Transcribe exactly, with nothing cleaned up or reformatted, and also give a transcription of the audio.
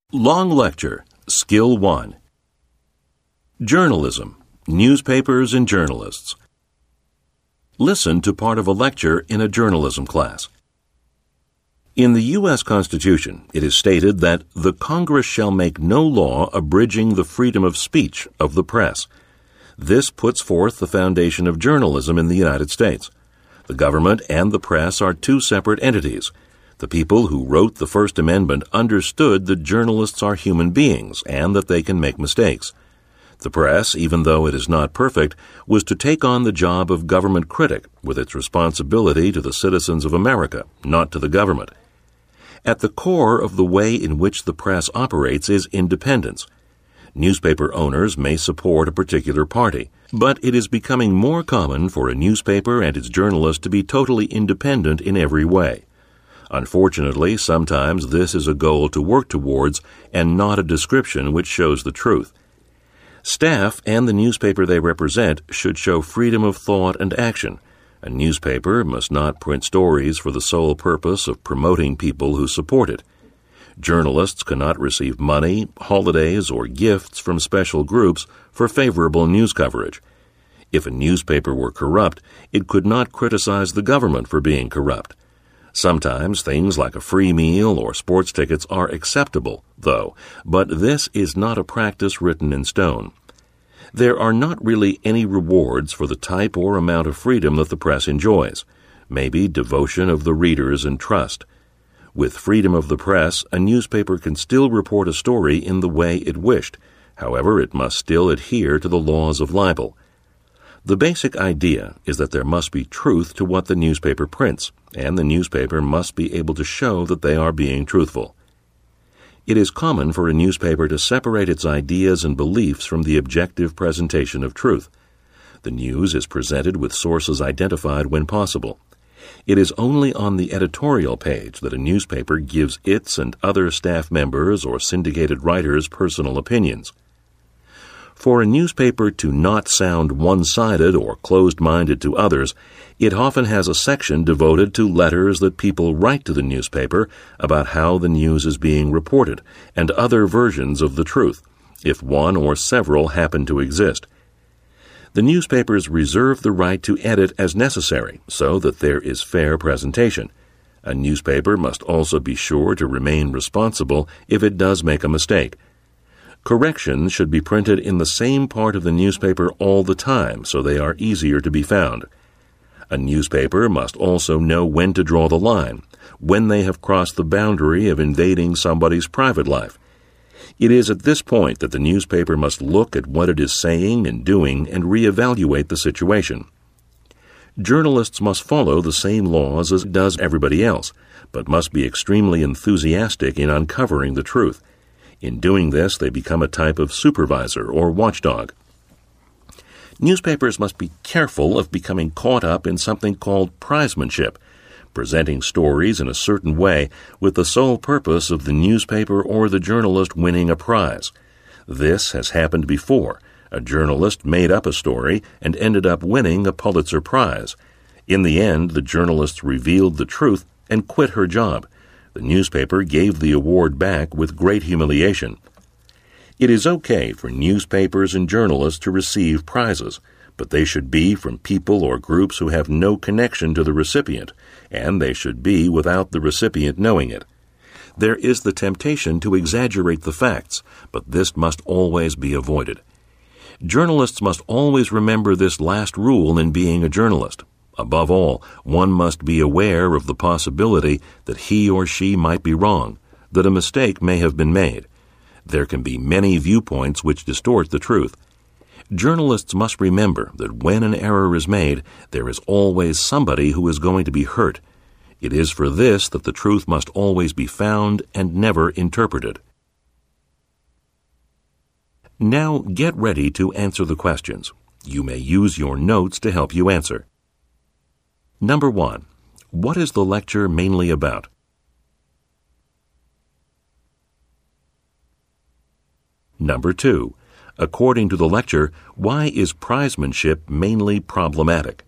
Long Lecture, Skill one. Journalism, Newspapers and Journalists. Listen to part of a lecture in a journalism class. In the U S Constitution, it is stated that the Congress shall make no law abridging the freedom of speech of the press. This puts forth the foundation of journalism in the United States. The government and the press are two separate entities. The people who wrote the First Amendment understood that journalists are human beings and that they can make mistakes. The press, even though it is not perfect, was to take on the job of government critic with its responsibility to the citizens of America, not to the government. At the core of the way in which the press operates is independence. Newspaper owners may support a particular party, but it is becoming more common for a newspaper and its journalist to be totally independent in every way. Unfortunately, sometimes this is a goal to work towards and not a description which shows the truth. Staff and the newspaper they represent should show freedom of thought and action. A newspaper must not print stories for the sole purpose of promoting people who support it. Journalists cannot receive money, holidays, or gifts from special groups for favorable news coverage. If a newspaper were corrupt, it could not criticize the government for being corrupt. Sometimes things like a free meal or sports tickets are acceptable, though, but this is not a practice written in stone. There are not really any rewards for the type or amount of freedom that the press enjoys, maybe devotion of the readers and trust. With freedom of the press, a newspaper can still report a story in the way it wished. However, it must still adhere to the laws of libel. The basic idea is that there must be truth to what the newspaper prints, and the newspaper must be able to show that they are being truthful. It is common for a newspaper to separate its ideas and beliefs from the objective presentation of truth. The news is presented with sources identified when possible. It is only on the editorial page that a newspaper gives its and other staff members or syndicated writers' personal opinions. For a newspaper to not sound one-sided or closed-minded to others, it often has a section devoted to letters that people write to the newspaper about how the news is being reported and other versions of the truth, if one or several happen to exist. The newspapers reserve the right to edit as necessary so that there is fair presentation. A newspaper must also be sure to remain responsible if it does make a mistake. Corrections should be printed in the same part of the newspaper all the time so they are easier to be found. A newspaper must also know when to draw the line, when they have crossed the boundary of invading somebody's private life. It is at this point that the newspaper must look at what it is saying and doing and reevaluate the situation. Journalists must follow the same laws as does everybody else, but must be extremely enthusiastic in uncovering the truth. In doing this, they become a type of supervisor or watchdog. Newspapers must be careful of becoming caught up in something called prizemanship, presenting stories in a certain way with the sole purpose of the newspaper or the journalist winning a prize. This has happened before. A journalist made up a story and ended up winning a Pulitzer Prize. In the end, the journalist revealed the truth and quit her job. The newspaper gave the award back with great humiliation. It is okay for newspapers and journalists to receive prizes, but they should be from people or groups who have no connection to the recipient, and they should be without the recipient knowing it. There is the temptation to exaggerate the facts, but this must always be avoided. Journalists must always remember this last rule in being a journalist. Above all, one must be aware of the possibility that he or she might be wrong, that a mistake may have been made. There can be many viewpoints which distort the truth. Journalists must remember that when an error is made, there is always somebody who is going to be hurt. It is for this that the truth must always be found and never interpreted. Now get ready to answer the questions. You may use your notes to help you answer. Number one, what is the lecture mainly about? Number two, according to the lecture, why is prizemanship mainly problematic?